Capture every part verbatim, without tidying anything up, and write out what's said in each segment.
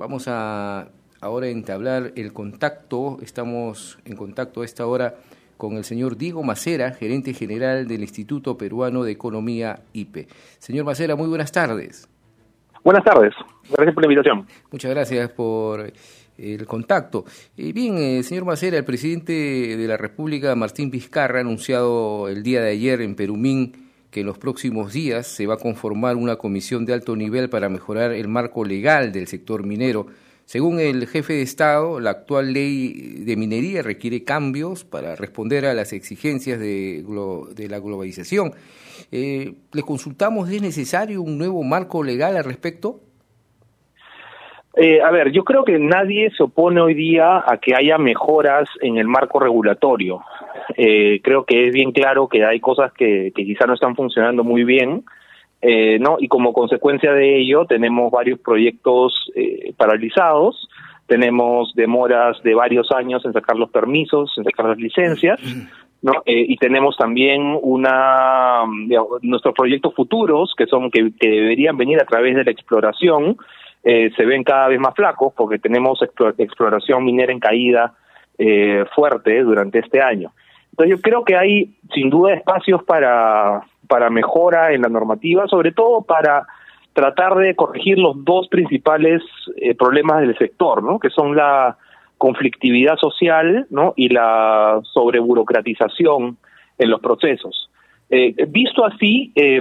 Vamos a ahora entablar el contacto, estamos en contacto a esta hora con el señor Diego Macera, gerente general del Instituto Peruano de Economía, I P E. Señor Macera, muy buenas tardes. Buenas tardes, gracias por la invitación. Muchas gracias por el contacto. Eh, bien, eh, señor Macera, el presidente de la República, Martín Vizcarra, ha anunciado el día de ayer en Perumín que en los próximos días se va a conformar una comisión de alto nivel para mejorar el marco legal del sector minero. Según el jefe de Estado, la actual ley de minería requiere cambios para responder a las exigencias de, de la globalización. Eh, ¿Le consultamos, es necesario un nuevo marco legal al respecto? Eh, a ver, yo creo que nadie se opone hoy día a que haya mejoras en el marco regulatorio. Eh, creo que es bien claro que hay cosas que, que quizá no están funcionando muy bien, eh, ¿no? Y como consecuencia de ello tenemos varios proyectos eh, paralizados, tenemos demoras de varios años en sacar los permisos, en sacar las licencias, ¿no? Eh, y tenemos también una digamos, nuestros proyectos futuros que son que, que deberían venir a través de la exploración. Eh, se ven cada vez más flacos porque tenemos exploración minera en caída eh, fuerte durante este año. Entonces yo creo que hay sin duda espacios para, para mejora en la normativa, sobre todo para tratar de corregir los dos principales eh, problemas del sector, ¿no? Que son la conflictividad social, ¿no? Y la sobreburocratización en los procesos. Eh, visto así, eh,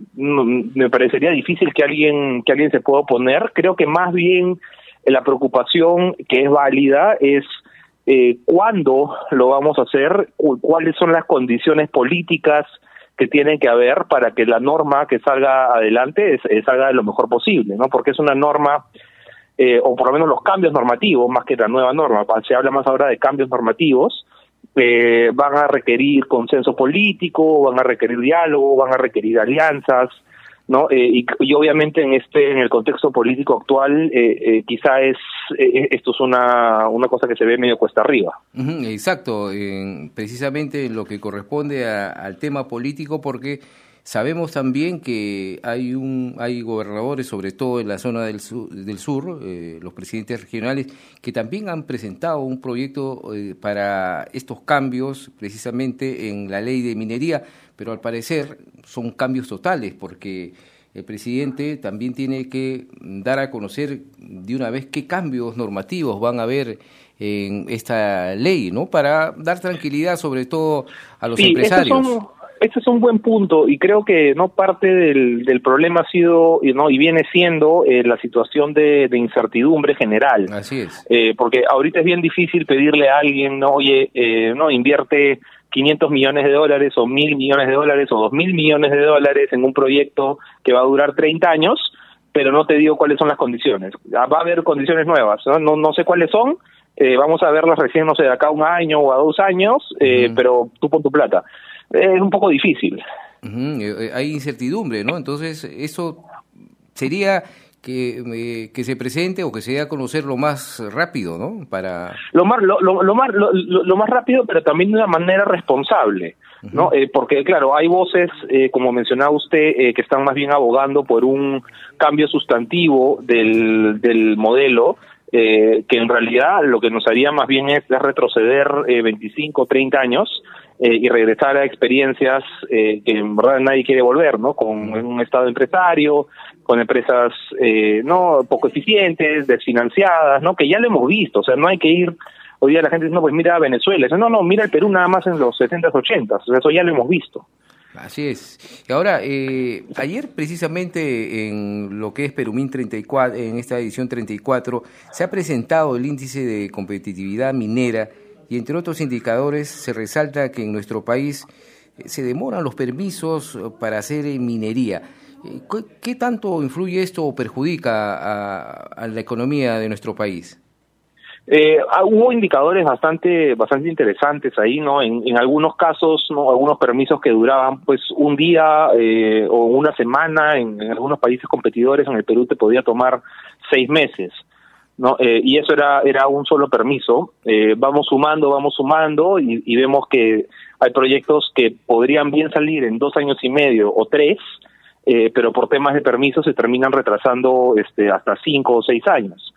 me parecería difícil que alguien que alguien se pueda oponer. Creo que más bien la preocupación que es válida es eh, cuándo lo vamos a hacer, cu cuáles son las condiciones políticas que tienen que haber para que la norma que salga adelante es, es salga de lo mejor posible, ¿no? Porque es una norma, eh, o por lo menos los cambios normativos, más que la nueva norma, se habla más ahora de cambios normativos. Eh, van a requerir consenso político, van a requerir diálogo, van a requerir alianzas, ¿no? Eh, y, y obviamente en este en el contexto político actual eh, eh, quizá es eh, esto es una una cosa que se ve medio cuesta arriba. Uh-huh, exacto, eh, precisamente en lo que corresponde a, al tema político, porque sabemos también que hay un hay gobernadores, sobre todo en la zona del sur, del sur eh, los presidentes regionales, que también han presentado un proyecto eh, para estos cambios, precisamente en la ley de minería, pero al parecer son cambios totales, porque el presidente también tiene que dar a conocer de una vez qué cambios normativos van a haber en esta ley, ¿no? Para dar tranquilidad sobre todo a los sí, empresarios. Este es un buen punto y creo que no parte del, del problema ha sido no y viene siendo eh, la situación de, de incertidumbre general. Así es. Eh, porque ahorita es bien difícil pedirle a alguien, no, oye, eh, no invierte quinientos millones de dólares o mil millones de dólares o dos mil millones de dólares en un proyecto que va a durar treinta años, pero no te digo cuáles son las condiciones. Va a haber condiciones nuevas, no, no, no sé cuáles son. Eh, vamos a verlas recién, no sé, de acá a un año o a dos años, eh, uh-huh. Pero tú pon tu plata. Es un poco difícil. Uh-huh. Hay incertidumbre, ¿no? Entonces, eso sería que, eh, que se presente o que se dé a conocer lo más rápido, ¿no? Para lo más lo, lo, lo más lo, lo más rápido, pero también de una manera responsable, uh-huh. ¿no? Eh, porque claro, hay voces, eh, como mencionaba usted, eh, que están más bien abogando por un cambio sustantivo del del modelo. Eh, que en realidad lo que nos haría más bien es, es retroceder eh, veinticinco, treinta años eh, y regresar a experiencias eh, que en verdad nadie quiere volver, ¿no? Con un estado empresario, con empresas eh, no poco eficientes, desfinanciadas, ¿no? Que ya lo hemos visto, o sea, no hay que ir. Hoy día la gente dice, no, pues mira a Venezuela, no, no, mira el Perú nada más en los setentas, ochentas, o sea, eso ya lo hemos visto. Así es. Y ahora, eh, ayer precisamente en lo que es Perumín treinta y cuatro, en esta edición treinta y cuatro, se ha presentado el índice de competitividad minera y entre otros indicadores se resalta que en nuestro país se demoran los permisos para hacer minería. ¿Qué, qué tanto influye esto o perjudica a, a la economía de nuestro país? Eh, hubo indicadores bastante bastante interesantes ahí, ¿no? En, en algunos casos, ¿no? Algunos permisos que duraban pues un día eh, o una semana, en, en algunos países competidores, en el Perú te podía tomar seis meses, ¿no? Eh, y eso era era un solo permiso. Eh, vamos sumando, vamos sumando y, y vemos que hay proyectos que podrían bien salir en dos años y medio o tres, eh, pero por temas de permisos se terminan retrasando este hasta cinco o seis años.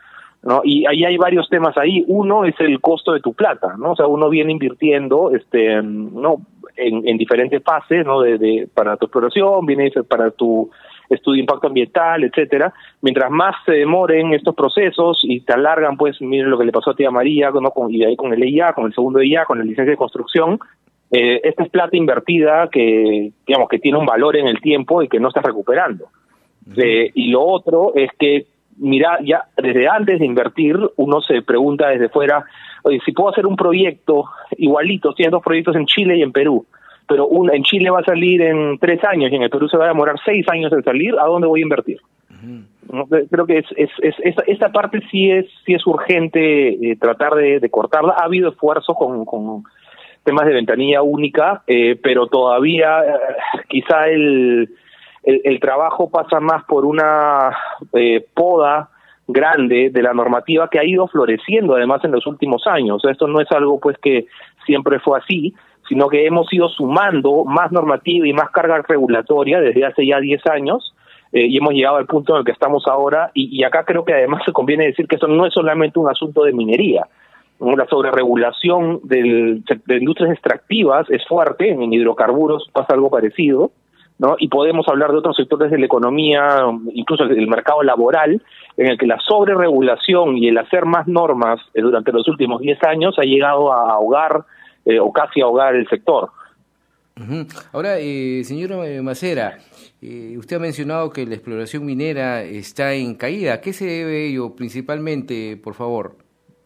¿no? Y ahí hay varios temas ahí. Uno es el costo de tu plata, ¿no? O sea, uno viene invirtiendo, este, no, en, en diferentes fases, ¿no? De, de para tu exploración, viene para tu estudio de impacto ambiental, etcétera. Mientras más se demoren estos procesos y te alargan, pues, miren lo que le pasó a tía María, ¿no? Con, y ahí con el E I A, con el segundo E I A, con la licencia de construcción. Eh, esta es plata invertida que, digamos, que tiene un valor en el tiempo y que no estás recuperando. Uh-huh. Eh, y lo otro es que, mira, ya desde antes de invertir, uno se pregunta desde fuera, oye, si puedo hacer un proyecto igualito, tienes dos proyectos en Chile y en Perú, pero uno en Chile va a salir en tres años y en el Perú se va a demorar seis años en salir, ¿a dónde voy a invertir? Uh-huh. ¿No? Creo que es, es, es, esa, esa parte sí es sí es urgente eh, tratar de, de cortarla. Ha habido esfuerzos con, con temas de ventanilla única, eh, pero todavía eh, quizá el, el, el trabajo pasa más por una eh, poda grande de la normativa que ha ido floreciendo además en los últimos años. Esto no es algo pues que siempre fue así, sino que hemos ido sumando más normativa y más carga regulatoria desde hace ya diez años, eh, y hemos llegado al punto en el que estamos ahora, y, y acá creo que además se conviene decir que eso no es solamente un asunto de minería. La sobreregulación del, de industrias extractivas es fuerte, en hidrocarburos pasa algo parecido, ¿no? Y podemos hablar de otros sectores de la economía, incluso el mercado laboral, en el que la sobreregulación y el hacer más normas eh, durante los últimos diez años ha llegado a ahogar eh, o casi a ahogar el sector. Uh-huh. Ahora, eh, señor Macera, eh, usted ha mencionado que la exploración minera está en caída. ¿A qué se debe ello principalmente, por favor?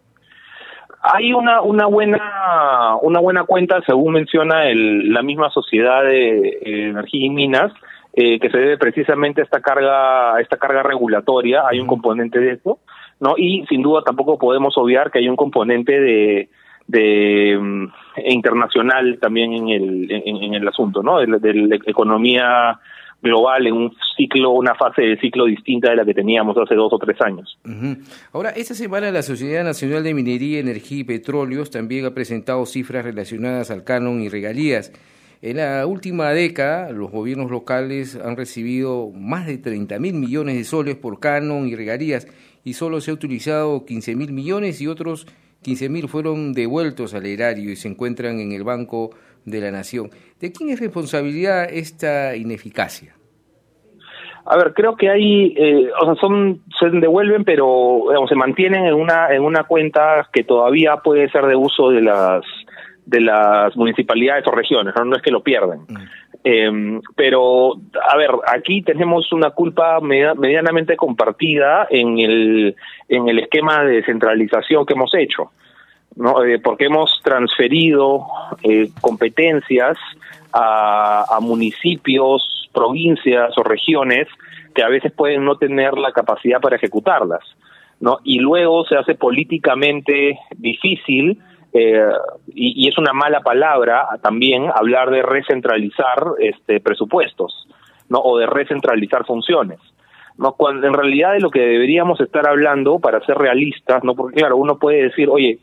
Hay una una buena una buena cuenta, según menciona el, la misma Sociedad de eh, Energía y Minas, eh, que se debe precisamente a esta carga a esta carga regulatoria. Hay un componente de eso, ¿no? Y sin duda tampoco podemos obviar que hay un componente de de um, internacional también en el en, en el asunto, ¿no? De, de la economía global en un ciclo, una fase de ciclo distinta de la que teníamos hace dos o tres años. Uh-huh. Ahora, esta semana la Sociedad Nacional de Minería, Energía y Petróleos también ha presentado cifras relacionadas al canon y regalías. En la última década, los gobiernos locales han recibido más de treinta mil millones de soles por canon y regalías, y solo se ha utilizado quince mil millones y otros quince mil fueron devueltos al erario y se encuentran en el Banco de la Nación. ¿De quién es responsabilidad esta ineficacia? A ver, creo que hay, eh, o sea, son se devuelven, pero digamos, se mantienen en una en una cuenta que todavía puede ser de uso de las de las municipalidades o regiones, no, no es que lo pierden. Mm. Eh, pero, a ver, aquí tenemos una culpa med- medianamente compartida en el en el esquema de descentralización que hemos hecho, ¿no? Eh, porque hemos transferido eh, competencias a, a municipios, provincias o regiones que a veces pueden no tener la capacidad para ejecutarlas, ¿no? Y luego se hace políticamente difícil, eh, y, y es una mala palabra también hablar de recentralizar este presupuestos, ¿no? O de recentralizar funciones, ¿no? Cuando en realidad de lo que deberíamos estar hablando, para ser realistas, ¿no? Porque claro, uno puede decir, oye,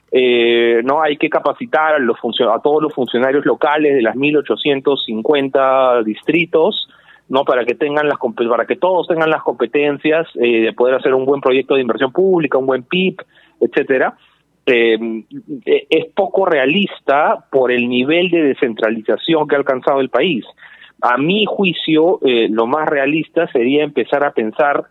Eh, no hay que capacitar a, los funcio- a todos los funcionarios locales de las mil ochocientos cincuenta distritos, no para que tengan las para que todos tengan las competencias eh, de poder hacer un buen proyecto de inversión pública, un buen P I B, etcétera. Eh, es poco realista por el nivel de descentralización que ha alcanzado el país. A mi juicio, eh, lo más realista sería empezar a pensar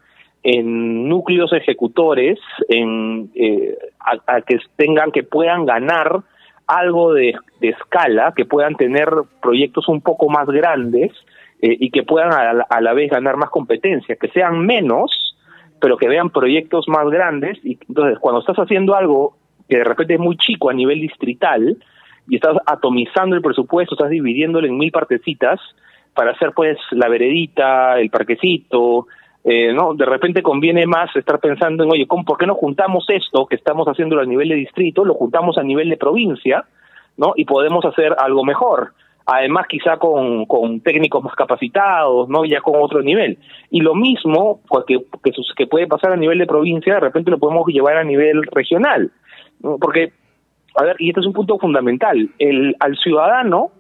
en núcleos ejecutores, en eh, a, a que tengan, que puedan ganar algo de, de escala, que puedan tener proyectos un poco más grandes eh, y que puedan a la, a la vez ganar más competencia, que sean menos, pero que vean proyectos más grandes. Y entonces, cuando estás haciendo algo que de repente es muy chico a nivel distrital y estás atomizando el presupuesto, estás dividiéndolo en mil partecitas para hacer pues la veredita, el parquecito. Eh, no, de repente conviene más estar pensando en, oye, ¿cómo, ¿por qué no juntamos esto que estamos haciendo a nivel de distrito, lo juntamos a nivel de provincia, ¿no? Y podemos hacer algo mejor. Además, quizá con, con técnicos más capacitados, ¿no? Ya con otro nivel. Y lo mismo pues, que, que, que puede pasar a nivel de provincia, de repente lo podemos llevar a nivel regional, ¿no? Porque, a ver, y este es un punto fundamental, el al ciudadano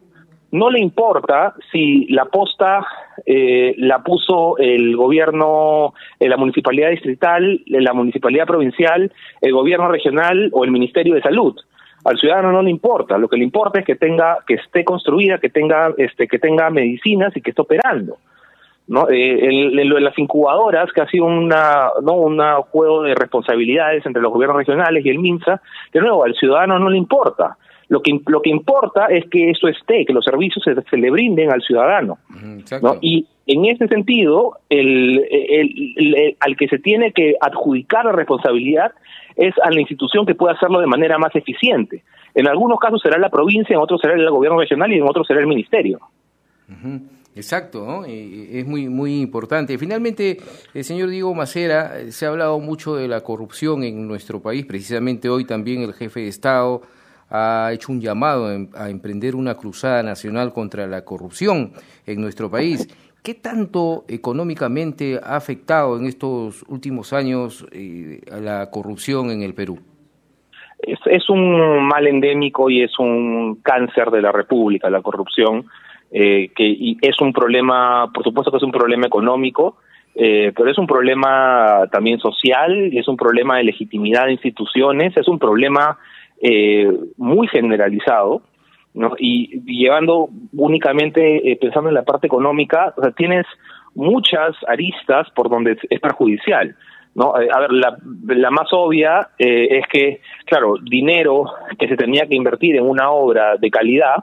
no le importa si la posta eh, la puso el gobierno, eh, la municipalidad distrital, la municipalidad provincial, el gobierno regional o el Ministerio de Salud. Al ciudadano no le importa, lo que le importa es que tenga, que esté construida, que tenga, este, que tenga medicinas y que esté operando, ¿no? Eh, el, el, las incubadoras, que ha sido una, no, un juego de responsabilidades entre los gobiernos regionales y el MINSA, de nuevo, al ciudadano no le importa. Lo que lo que importa es que eso esté, que los servicios se, se le brinden al ciudadano, ¿no? Y en ese sentido, el, el, el, el, al que se tiene que adjudicar la responsabilidad es a la institución que pueda hacerlo de manera más eficiente. En algunos casos será la provincia, en otros será el gobierno regional y en otros será el ministerio. Uh-huh. Exacto, ¿no? Es muy muy importante. Finalmente, el señor Diego Macera, se ha hablado mucho de la corrupción en nuestro país. Precisamente hoy también el jefe de Estado ha hecho un llamado a emprender una cruzada nacional contra la corrupción en nuestro país. ¿Qué tanto económicamente ha afectado en estos últimos años eh, a la corrupción en el Perú? Es, es un mal endémico y es un cáncer de la República, la corrupción, eh, que y es un problema, por supuesto que es un problema económico, eh, pero es un problema también social, es un problema de legitimidad de instituciones, es un problema Eh, muy generalizado, ¿no? Y, y llevando únicamente, eh, pensando en la parte económica, o sea, tienes muchas aristas por donde es perjudicial, ¿no? Eh, a ver, la, la más obvia eh, es que, claro, dinero que se tenía que invertir en una obra de calidad,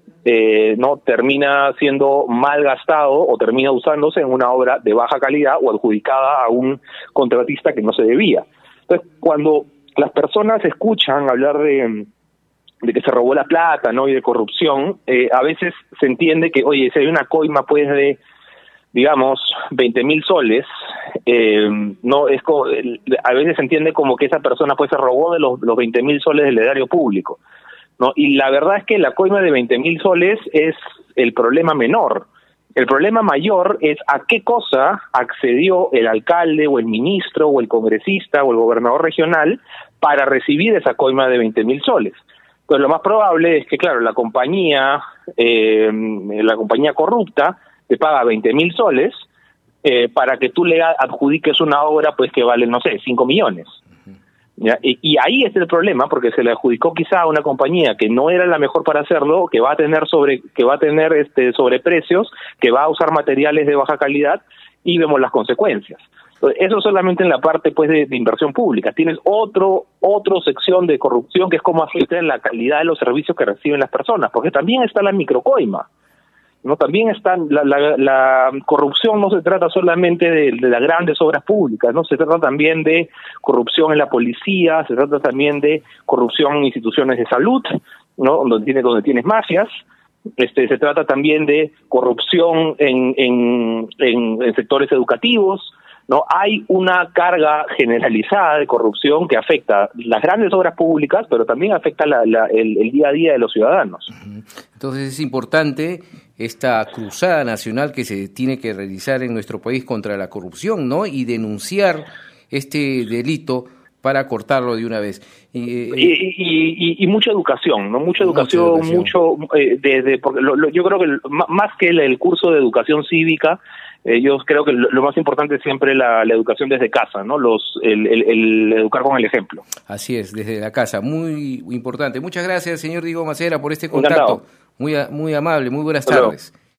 eh, no termina siendo mal gastado o termina usándose en una obra de baja calidad o adjudicada a un contratista que no se debía. Entonces, cuando las personas escuchan hablar de, de que se robó la plata, ¿no? Y de corrupción, eh, a veces se entiende que, oye, si hay una coima, pues, de, digamos, veinte mil soles, eh, no es como, a veces se entiende como que esa persona, pues, se robó de los, los veinte mil soles del erario público, ¿no? Y la verdad es que la coima de veinte mil soles es el problema menor. El problema mayor es a qué cosa accedió el alcalde o el ministro o el congresista o el gobernador regional para recibir esa coima de veinte mil soles. Pues lo más probable es que, claro, la compañía, eh, la compañía corrupta te paga veinte mil soles eh, para que tú le adjudiques una obra, pues, que vale, no sé, cinco millones. ¿Ya? Y, y ahí es el problema, porque se le adjudicó quizá a una compañía que no era la mejor para hacerlo, que va a tener sobre que va a tener este sobreprecios, que va a usar materiales de baja calidad, y vemos las consecuencias. Entonces, eso solamente en la parte, pues, de, de inversión pública. Tienes otro otro sección de corrupción, que es cómo afecta en la calidad de los servicios que reciben las personas, porque también está la microcoima, ¿no? También está la, la, la corrupción. No se trata solamente de, de las grandes obras públicas, no se trata también de corrupción en la policía, se trata también de corrupción en instituciones de salud, ¿no? Donde tienes donde tienes mafias. Este, se trata también de corrupción en, en, en, en sectores educativos, ¿no? Hay una carga generalizada de corrupción que afecta las grandes obras públicas, pero también afecta la, la, el, el día a día de los ciudadanos. Entonces es importante esta cruzada nacional que se tiene que realizar en nuestro país contra la corrupción, ¿no? Y denunciar este delito para cortarlo de una vez. Eh, y, y, y, y mucha educación, ¿no? Mucha educación, mucha educación. mucho eh, desde porque lo, lo, yo creo que el, más que el, el curso de educación cívica, eh, yo creo que lo, lo más importante es siempre la, la educación desde casa, ¿no? Los el, el, el educar con el ejemplo. Así es, desde la casa, muy importante. Muchas gracias, señor Diego Macera, por este contacto. Encantado. Muy muy amable, muy buenas tardes.